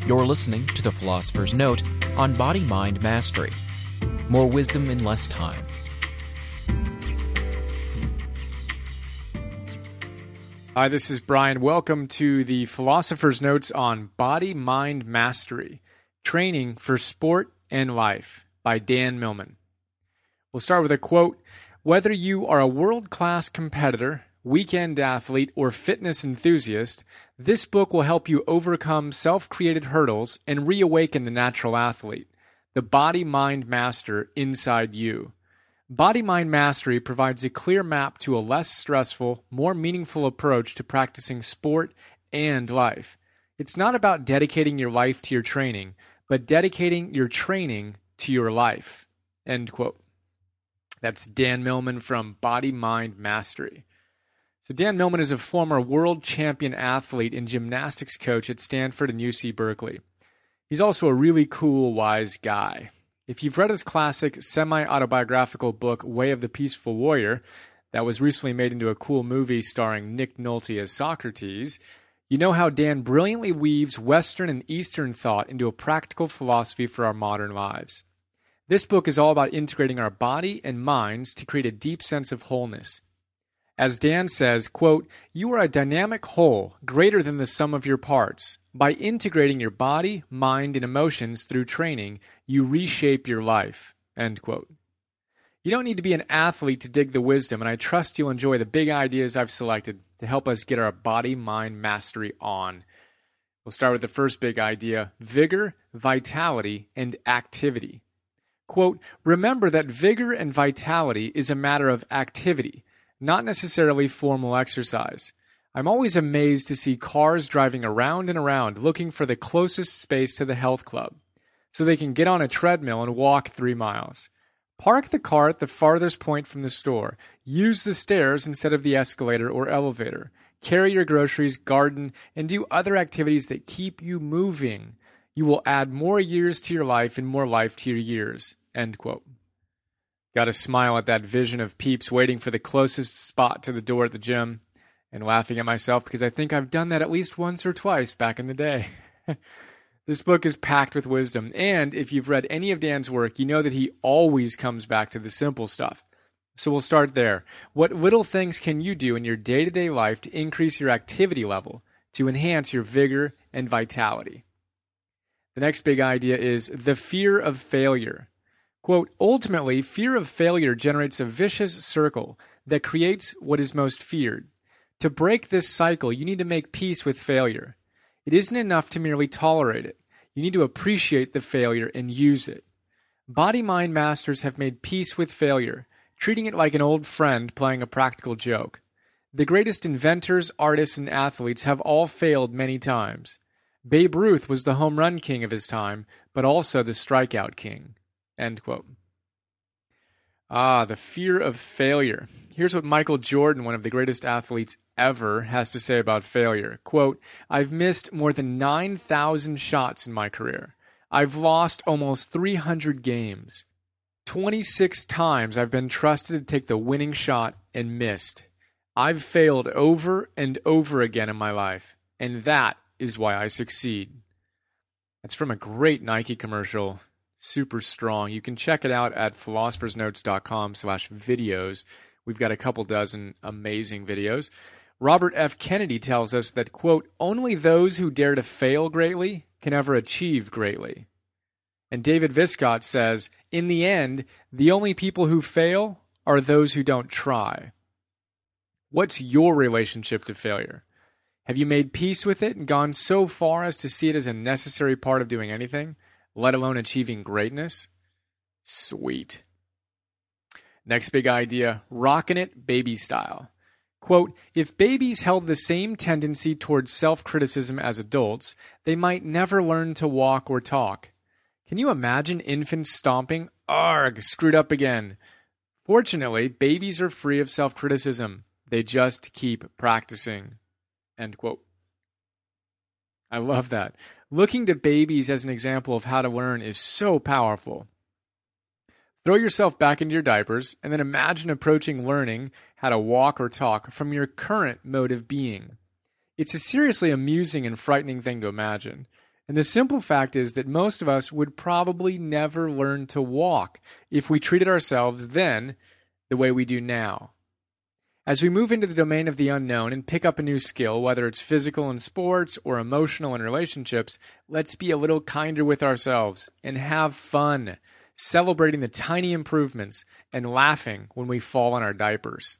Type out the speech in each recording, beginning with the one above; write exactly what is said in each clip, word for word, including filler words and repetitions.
You're listening to The Philosopher's Note on Body-Mind Mastery. More wisdom in less time. Hi, this is Brian. Welcome to the Philosopher's Notes on Body-Mind Mastery, Training for Sport and Life by Dan Millman. We'll start with a quote. Whether you are a world-class competitor, weekend athlete, or fitness enthusiast, this book will help you overcome self-created hurdles and reawaken the natural athlete, the body-mind master inside you. Body-Mind Mastery provides a clear map to a less stressful, more meaningful approach to practicing sport and life. It's not about dedicating your life to your training, but dedicating your training to your life. End quote. That's Dan Millman from Body-Mind Mastery. So Dan Millman is a former world champion athlete and gymnastics coach at Stanford and U C Berkeley. He's also a really cool, wise guy. If you've read his classic semi-autobiographical book, Way of the Peaceful Warrior, that was recently made into a cool movie starring Nick Nolte as Socrates, you know how Dan brilliantly weaves Western and Eastern thought into a practical philosophy for our modern lives. This book is all about integrating our body and minds to create a deep sense of wholeness. As Dan says, quote, "You are a dynamic whole, greater than the sum of your parts. By integrating your body, mind, and emotions through training, you reshape your life." End quote. You don't need to be an athlete to dig the wisdom, and I trust you'll enjoy the big ideas I've selected to help us get our body-mind mastery on. We'll start with the first big idea, vigor, vitality, and activity. Quote, "Remember that vigor and vitality is a matter of activity, not necessarily formal exercise. I'm always amazed to see cars driving around and around looking for the closest space to the health club so they can get on a treadmill and walk three miles. Park the car at the farthest point from the store. Use the stairs instead of the escalator or elevator. Carry your groceries, garden, and do other activities that keep you moving. You will add more years to your life and more life to your years." End quote. Got to smile at that vision of peeps waiting for the closest spot to the door at the gym and laughing at myself because I think I've done that at least once or twice back in the day. This book is packed with wisdom, and if you've read any of Dan's work, you know that he always comes back to the simple stuff. So we'll start there. What little things can you do in your day-to-day life to increase your activity level, to enhance your vigor and vitality? The next big idea is the fear of failure. Quote, "Ultimately, fear of failure generates a vicious circle that creates what is most feared. To break this cycle, you need to make peace with failure. It isn't enough to merely tolerate it. You need to appreciate the failure and use it. Body-mind masters have made peace with failure, treating it like an old friend playing a practical joke. The greatest inventors, artists, and athletes have all failed many times. Babe Ruth was the home run king of his time, but also the strikeout king." End quote. Ah, the fear of failure. Here's what Michael Jordan, one of the greatest athletes ever, has to say about failure. Quote, "I've missed more than nine thousand shots in my career. I've lost almost three hundred games. twenty-six times I've been trusted to take the winning shot and missed. I've failed over and over again in my life, and that is why I succeed." That's from a great Nike commercial. Super strong. You can check it out at philosophersnotes.com slash videos. We've got a couple dozen amazing videos. Robert F. Kennedy tells us that, quote, "Only those who dare to fail greatly can ever achieve greatly." And David Viscott says, "In the end, the only people who fail are those who don't try." What's your relationship to failure? Have you made peace with it and gone so far as to see it as a necessary part of doing anything, let alone achieving greatness? Sweet. Next big idea, rockin' it baby style. Quote, "If babies held the same tendency towards self-criticism as adults, they might never learn to walk or talk. Can you imagine infants stomping, 'Arg, screwed up again'? Fortunately, babies are free of self-criticism. They just keep practicing." End quote. I love that. Looking to babies as an example of how to learn is so powerful. Throw yourself back into your diapers and then imagine approaching learning how to walk or talk from your current mode of being. It's a seriously amusing and frightening thing to imagine. And the simple fact is that most of us would probably never learn to walk if we treated ourselves then the way we do now. As we move into the domain of the unknown and pick up a new skill, whether it's physical in sports or emotional in relationships, let's be a little kinder with ourselves and have fun, celebrating the tiny improvements and laughing when we fall in our diapers.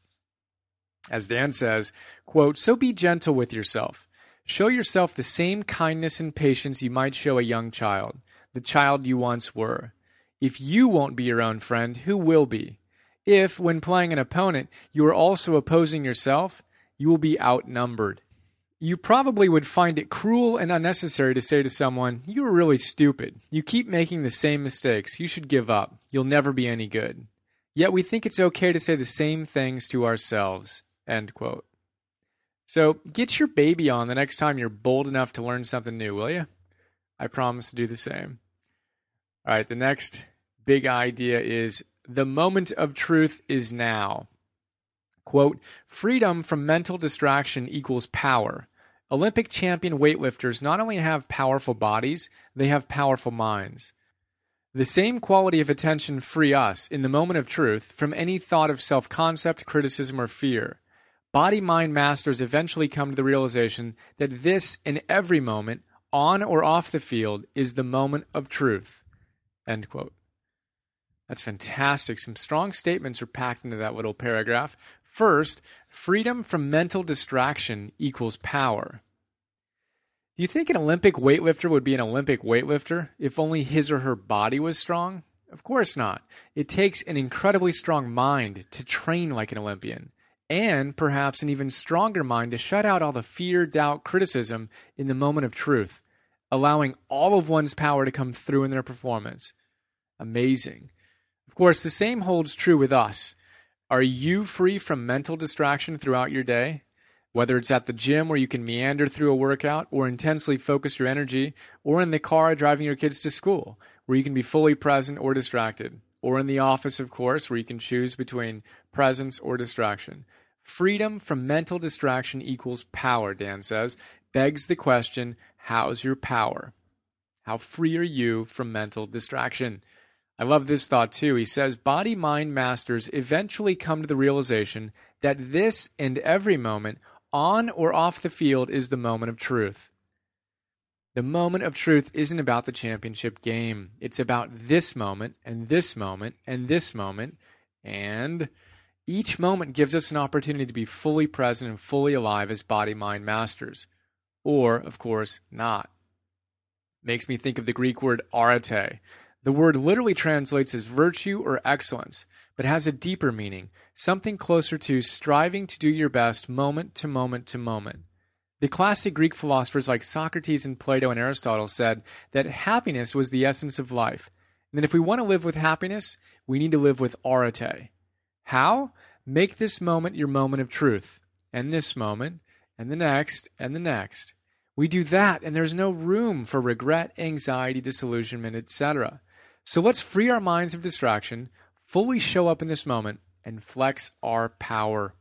As Dan says, quote, "So be gentle with yourself. Show yourself the same kindness and patience you might show a young child, the child you once were. If you won't be your own friend, who will be? If, when playing an opponent, you are also opposing yourself, you will be outnumbered. You probably would find it cruel and unnecessary to say to someone, 'You are really stupid. You keep making the same mistakes. You should give up. You'll never be any good.' Yet we think it's okay to say the same things to ourselves." End quote. So get your baby on the next time you're bold enough to learn something new, will you? I promise to do the same. All right, the next big idea is the moment of truth is now. Quote, "Freedom from mental distraction equals power. Olympic champion weightlifters not only have powerful bodies, they have powerful minds. The same quality of attention free us, in the moment of truth, from any thought of self-concept, criticism, or fear. Body-mind masters eventually come to the realization that this, in every moment, on or off the field, is the moment of truth." End quote. That's fantastic. Some strong statements are packed into that little paragraph. First, freedom from mental distraction equals power. Do you think an Olympic weightlifter would be an Olympic weightlifter if only his or her body was strong? Of course not. It takes an incredibly strong mind to train like an Olympian, and perhaps an even stronger mind to shut out all the fear, doubt, criticism in the moment of truth, allowing all of one's power to come through in their performance. Amazing. Of course, the same holds true with us. Are you free from mental distraction throughout your day? Whether it's at the gym where you can meander through a workout or intensely focus your energy, or in the car driving your kids to school, where you can be fully present or distracted, or in the office, of course, where you can choose between presence or distraction. Freedom from mental distraction equals power, Dan says, begs the question, how's your power? How free are you from mental distraction? I love this thought too. He says, body-mind masters eventually come to the realization that this and every moment, on or off the field, is the moment of truth. The moment of truth isn't about the championship game. It's about this moment and this moment and this moment, and each moment gives us an opportunity to be fully present and fully alive as body-mind masters. Or, of course, not. Makes me think of the Greek word arete. The word literally translates as virtue or excellence, but has a deeper meaning, something closer to striving to do your best moment to moment to moment. The classic Greek philosophers like Socrates and Plato and Aristotle said that happiness was the essence of life, and that if we want to live with happiness, we need to live with arete. How? Make this moment your moment of truth, and this moment, and the next, and the next. We do that, and there's no room for regret, anxiety, disillusionment, et cetera. So let's free our minds of distraction, fully show up in this moment, and flex our power.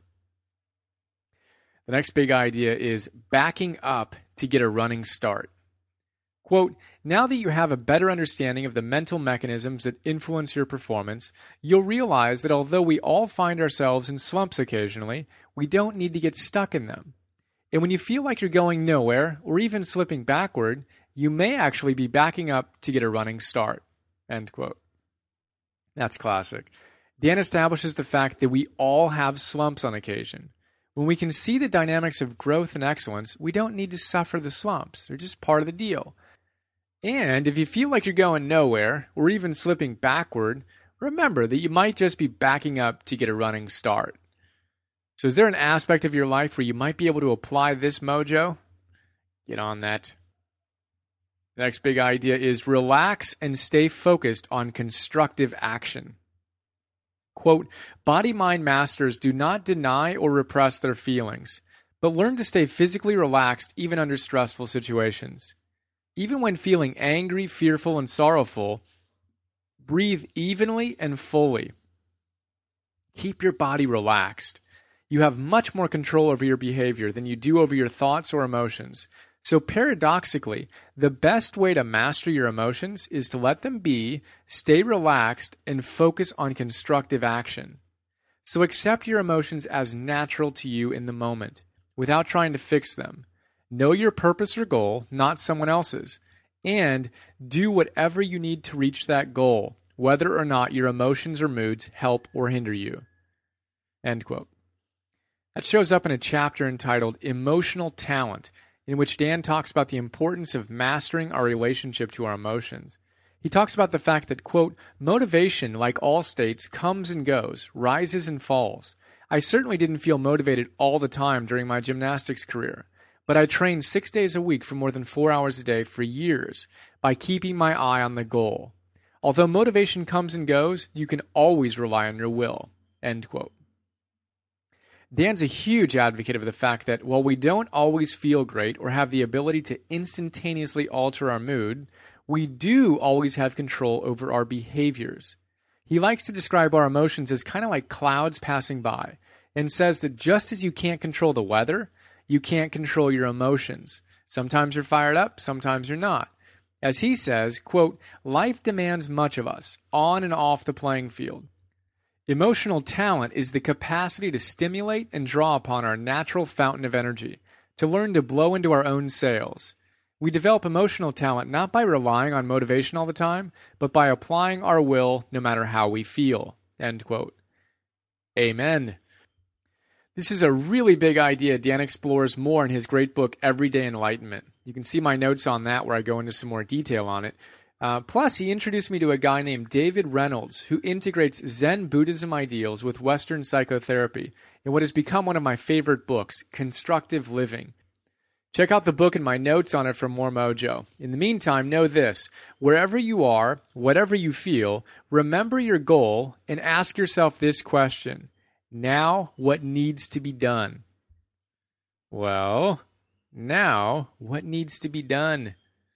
The next big idea is backing up to get a running start. Quote, now that you have a better understanding of the mental mechanisms that influence your performance, you'll realize that although we all find ourselves in slumps occasionally, we don't need to get stuck in them. And when you feel like you're going nowhere, or even slipping backward, you may actually be backing up to get a running start. End quote. That's classic. Dan establishes the fact that we all have slumps on occasion. When we can see the dynamics of growth and excellence, we don't need to suffer the slumps. They're just part of the deal. And if you feel like you're going nowhere, or even slipping backward, remember that you might just be backing up to get a running start. So is there an aspect of your life where you might be able to apply this mojo? Get on that. The next big idea is relax and stay focused on constructive action. Quote, body-mind masters do not deny or repress their feelings, but learn to stay physically relaxed even under stressful situations. Even when feeling angry, fearful, and sorrowful, breathe evenly and fully. Keep your body relaxed. You have much more control over your behavior than you do over your thoughts or emotions. So paradoxically, the best way to master your emotions is to let them be, stay relaxed, and focus on constructive action. So accept your emotions as natural to you in the moment, without trying to fix them. Know your purpose or goal, not someone else's, and do whatever you need to reach that goal, whether or not your emotions or moods help or hinder you. End quote. That shows up in a chapter entitled Emotional Talent, in which Dan talks about the importance of mastering our relationship to our emotions. He talks about the fact that, quote, motivation, like all states, comes and goes, rises and falls. I certainly didn't feel motivated all the time during my gymnastics career, but I trained six days a week for more than four hours a day for years by keeping my eye on the goal. Although motivation comes and goes, you can always rely on your will, end quote. Dan's a huge advocate of the fact that while we don't always feel great or have the ability to instantaneously alter our mood, we do always have control over our behaviors. He likes to describe our emotions as kind of like clouds passing by, and says that just as you can't control the weather, you can't control your emotions. Sometimes you're fired up, sometimes you're not. As he says, quote, life demands much of us, on and off the playing field. Emotional talent is the capacity to stimulate and draw upon our natural fountain of energy, to learn to blow into our own sails. We develop emotional talent not by relying on motivation all the time, but by applying our will no matter how we feel. End quote. Amen. This is a really big idea Dan explores more in his great book, Everyday Enlightenment. You can see my notes on that where I go into some more detail on it. Uh, plus, he introduced me to a guy named David Reynolds, who integrates Zen Buddhism ideals with Western psychotherapy in what has become one of my favorite books, Constructive Living. Check out the book and my notes on it for more mojo. In the meantime, know this: wherever you are, whatever you feel, remember your goal and ask yourself this question: now, what needs to be done? Well, now, what needs to be done?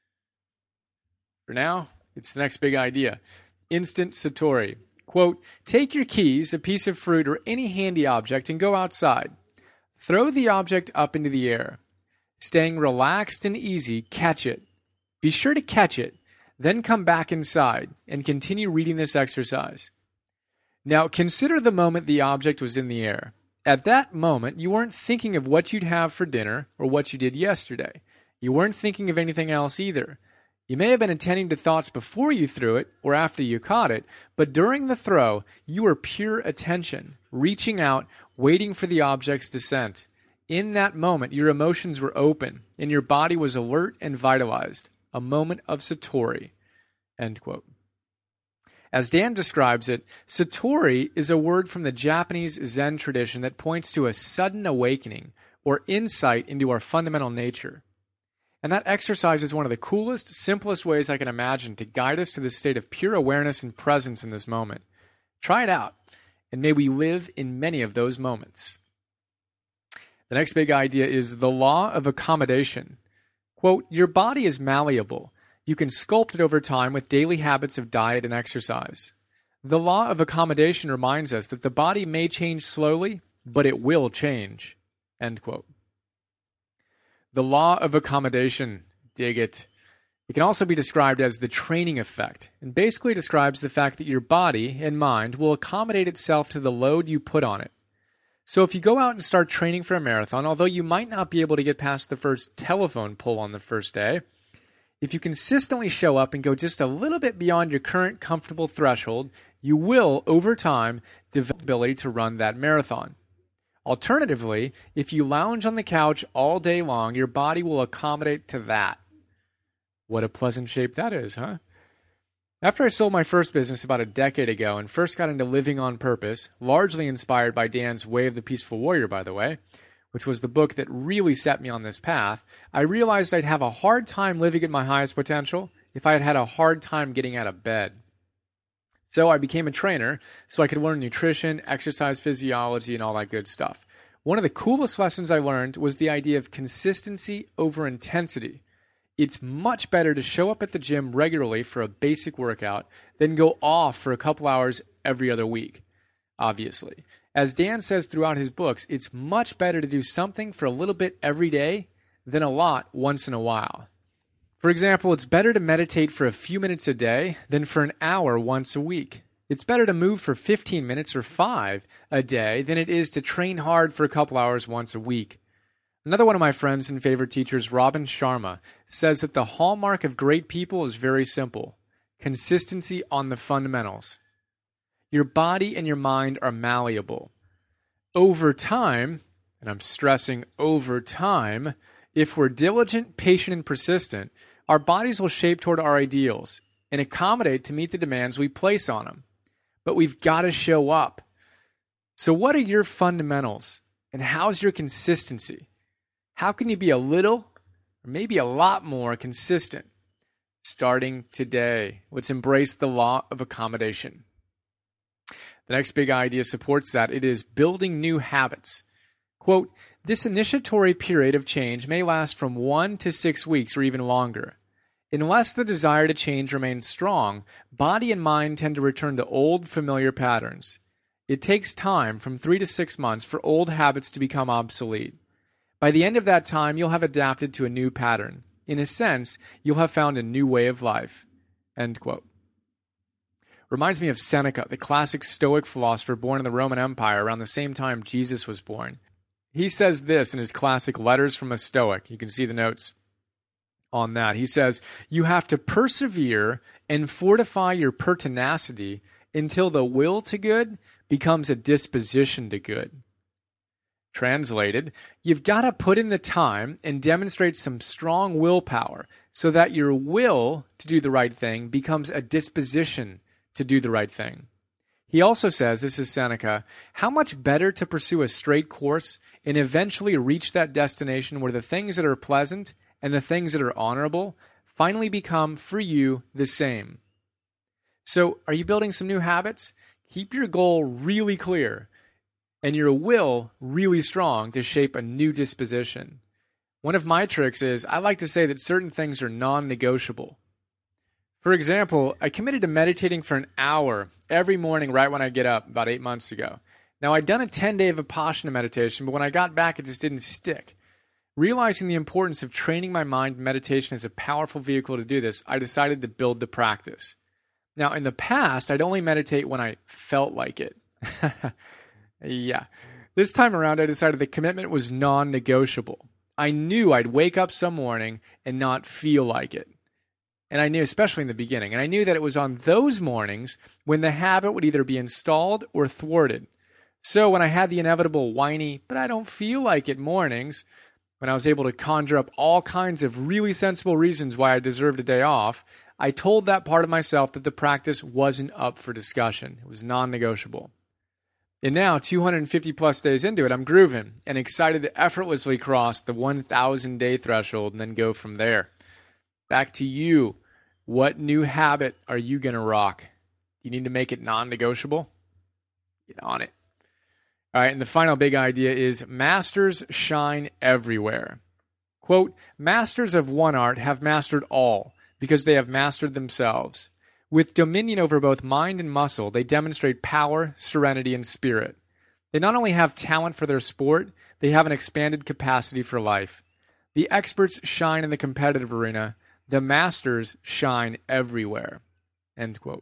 For now, it's the next big idea. Instant Satori. Quote, take your keys, a piece of fruit, or any handy object and go outside. Throw the object up into the air. Staying relaxed and easy, catch it. Be sure to catch it, then come back inside and continue reading this exercise. Now, consider the moment the object was in the air. At that moment, you weren't thinking of what you'd have for dinner or what you did yesterday. You weren't thinking of anything else either. You may have been attending to thoughts before you threw it or after you caught it, but during the throw, you were pure attention, reaching out, waiting for the object's descent. In that moment, your emotions were open, and your body was alert and vitalized. A moment of Satori. End quote. As Dan describes it, Satori is a word from the Japanese Zen tradition that points to a sudden awakening or insight into our fundamental nature. And that exercise is one of the coolest, simplest ways I can imagine to guide us to this state of pure awareness and presence in this moment. Try it out, and may we live in many of those moments. The next big idea is the law of accommodation. Quote, your body is malleable. You can sculpt it over time with daily habits of diet and exercise. The law of accommodation reminds us that the body may change slowly, but it will change. End quote. The law of accommodation, dig it. It can also be described as the training effect, and basically describes the fact that your body and mind will accommodate itself to the load you put on it. So if you go out and start training for a marathon, although you might not be able to get past the first telephone pole on the first day, if you consistently show up and go just a little bit beyond your current comfortable threshold, you will, over time, develop the ability to run that marathon. Alternatively, if you lounge on the couch all day long, your body will accommodate to that. What a pleasant shape that is, huh? After I sold my first business about a decade ago and first got into living on purpose, largely inspired by Dan's Way of the Peaceful Warrior, by the way, which was the book that really set me on this path, I realized I'd have a hard time living at my highest potential if I had had a hard time getting out of bed. So I became a trainer so I could learn nutrition, exercise physiology, and all that good stuff. One of the coolest lessons I learned was the idea of consistency over intensity. It's much better to show up at the gym regularly for a basic workout than go off for a couple hours every other week, obviously. As Dan says throughout his books, it's much better to do something for a little bit every day than a lot once in a while. For example, it's better to meditate for a few minutes a day than for an hour once a week. It's better to move for fifteen minutes or five a day than it is to train hard for a couple hours once a week. Another one of my friends and favorite teachers, Robin Sharma, says that the hallmark of great people is very simple: consistency on the fundamentals. Your body and your mind are malleable. Over time, and I'm stressing over time, if we're diligent, patient, and persistent, our bodies will shape toward our ideals and accommodate to meet the demands we place on them. But we've got to show up. So what are your fundamentals? And how's your consistency? How can you be a little or maybe a lot more consistent? Starting today, let's embrace the law of accommodation. The next big idea supports that. It is building new habits. Quote, this initiatory period of change may last from one to six weeks or even longer. Unless the desire to change remains strong, body and mind tend to return to old, familiar patterns. It takes time, from three to six months, for old habits to become obsolete. By the end of that time, you'll have adapted to a new pattern. In a sense, you'll have found a new way of life. End quote. Reminds me of Seneca, the classic Stoic philosopher born in the Roman Empire around the same time Jesus was born. He says this in his classic Letters from a Stoic. You can see the notes on that. He says, you have to persevere and fortify your pertinacity until the will to good becomes a disposition to good. Translated, you've got to put in the time and demonstrate some strong willpower so that your will to do the right thing becomes a disposition to do the right thing. He also says, this is Seneca, how much better to pursue a straight course and eventually reach that destination where the things that are pleasant and the things that are honorable finally become for you the same. So, are you building some new habits? Keep your goal really clear and your will really strong to shape a new disposition. One of my tricks is I like to say that certain things are non-negotiable. For example, I committed to meditating for an hour every morning right when I get up about eight months ago. Now, I'd done a ten-day Vipassana meditation, but when I got back, it just didn't stick. Realizing the importance of training my mind, meditation is a powerful vehicle to do this, I decided to build the practice. Now, in the past, I'd only meditate when I felt like it. Yeah. This time around, I decided the commitment was non-negotiable. I knew I'd wake up some morning and not feel like it. And I knew, especially in the beginning, and I knew that it was on those mornings when the habit would either be installed or thwarted. So when I had the inevitable whiny, but I don't feel like it mornings, when I was able to conjure up all kinds of really sensible reasons why I deserved a day off, I told that part of myself that the practice wasn't up for discussion. It was non-negotiable. And now, two hundred fifty plus days into it, I'm grooving and excited to effortlessly cross the one thousand day threshold and then go from there. Back to you. What new habit are you going to rock? Do you need to make it non-negotiable? Get on it. All right, and the final big idea is masters shine everywhere. Quote, masters of one art have mastered all because they have mastered themselves. With dominion over both mind and muscle, they demonstrate power, serenity, and spirit. They not only have talent for their sport, they have an expanded capacity for life. The experts shine in the competitive arena. The masters shine everywhere. End quote.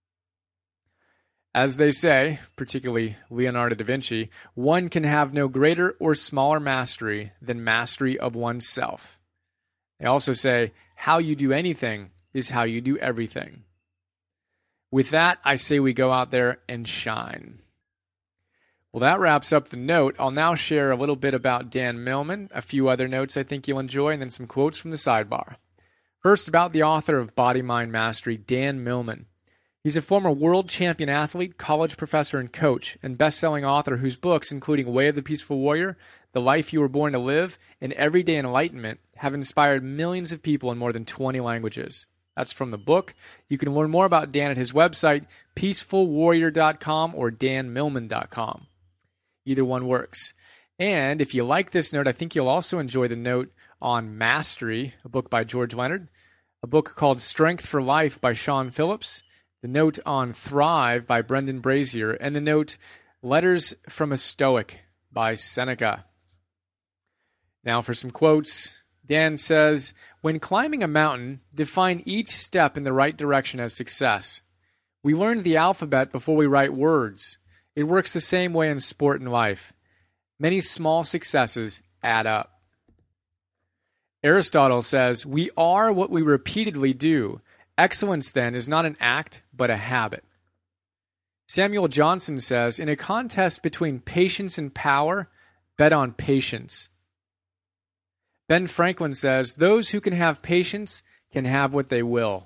As they say, particularly Leonardo da Vinci, one can have no greater or smaller mastery than mastery of oneself. They also say, how you do anything is how you do everything. With that, I say we go out there and shine. Well, that wraps up the note. I'll now share a little bit about Dan Millman, a few other notes I think you'll enjoy, and then some quotes from the sidebar. First, about the author of Body Mind Mastery, Dan Millman. He's a former world champion athlete, college professor, and coach, and best-selling author whose books, including Way of the Peaceful Warrior, The Life You Were Born to Live, and Everyday Enlightenment, have inspired millions of people in more than twenty languages. That's from the book. You can learn more about Dan at his website, peaceful warrior dot com or dan millman dot com. Either one works. And if you like this note, I think you'll also enjoy the note on Mastery, a book by George Leonard, a book called Strength for Life by Sean Phillips, the note on Thrive by Brendan Brazier, and the note Letters from a Stoic by Seneca. Now for some quotes. Dan says, when climbing a mountain, define each step in the right direction as success. We learned the alphabet before we write words. It works the same way in sport and life. Many small successes add up. Aristotle says, we are what we repeatedly do. Excellence, then, is not an act, but a habit. Samuel Johnson says, in a contest between patience and power, bet on patience. Ben Franklin says, those who can have patience can have what they will.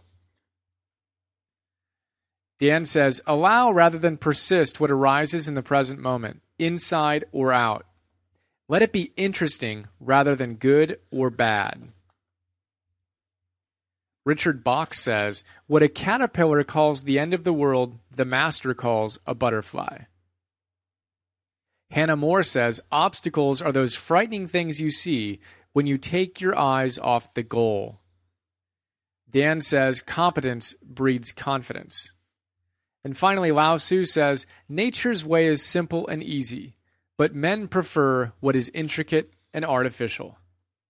Dan says, allow rather than persist what arises in the present moment, inside or out. Let it be interesting rather than good or bad. Richard Bach says, what a caterpillar calls the end of the world, the master calls a butterfly. Hannah More says, obstacles are those frightening things you see when you take your eyes off the goal. Dan says, competence breeds confidence. And finally, Lao Tzu says, nature's way is simple and easy, but men prefer what is intricate and artificial.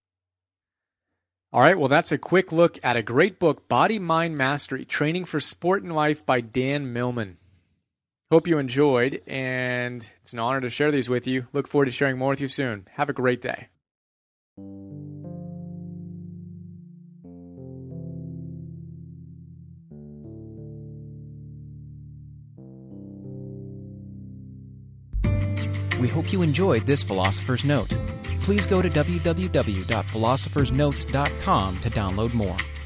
All right, well, that's a quick look at a great book, Body, Mind, Mastery, Training for Sport and Life by Dan Millman. Hope you enjoyed, and it's an honor to share these with you. Look forward to sharing more with you soon. Have a great day. We hope you enjoyed this Philosopher's Note. Please go to w w w dot philosophers notes dot com to download more.